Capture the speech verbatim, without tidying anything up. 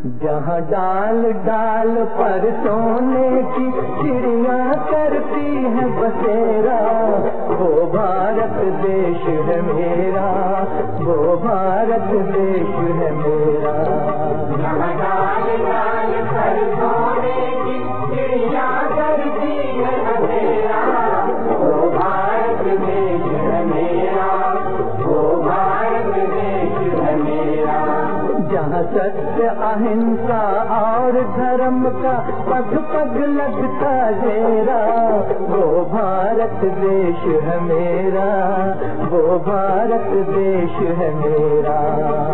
जहाँ डाल डाल पर सोने की चिड़िया करती है बसेरा, वो भारत देश है मेरा, वो भारत देश है मेरा। जहाँ डाल डाल पर सोने की चिड़िया करती है बसेरा, वो भारत देश है मेरा, वो भारत देश है मेरा। जहाँ सत्य अहिंसा और धर्म का पग पग लगता घेरा, वो भारत देश है मेरा, वो भारत देश है मेरा।